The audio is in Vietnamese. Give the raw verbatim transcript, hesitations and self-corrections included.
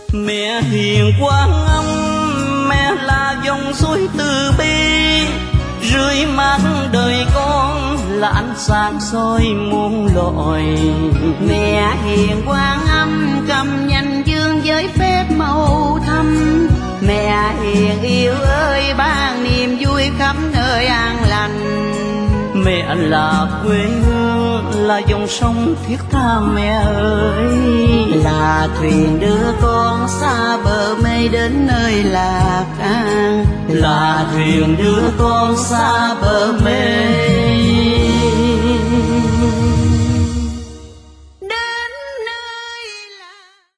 Mẹ hiền Quan Âm, mẹ là dòng suối từ bi, rưới mắt đời con là ánh sáng soi muôn loài. Mẹ hiền Quan Âm cầm nhanh dương với phép màu thăm, mẹ hiền yêu ơi ban niềm vui khắp nơi an lành. Mẹ là quê hương, là dòng sông thiết tha mẹ ơi, là thuyền đưa con xa bờ mây đến nơi lạc an, là thuyền đưa con xa bờ mê.